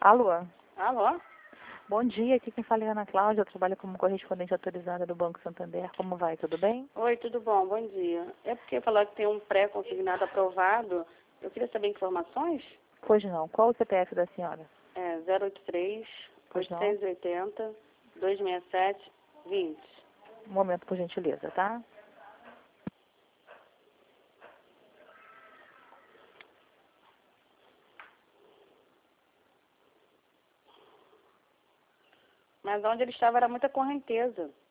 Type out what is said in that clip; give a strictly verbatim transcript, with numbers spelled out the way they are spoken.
Alô? Alô? Bom dia, aqui quem fala é Ana Cláudia, eu trabalho como correspondente autorizada do Banco Santander. Como vai? Tudo bem? Oi, tudo bom? Bom dia. É porque falaram que tem um pré-consignado aprovado. Eu queria saber informações. Pois não. Qual o C P F da senhora? É zero oito três, Pois não. oitocentos e oitenta, duzentos e sessenta e sete, vinte. Um momento, por gentileza, tá? Mas onde ele estava era muita correnteza.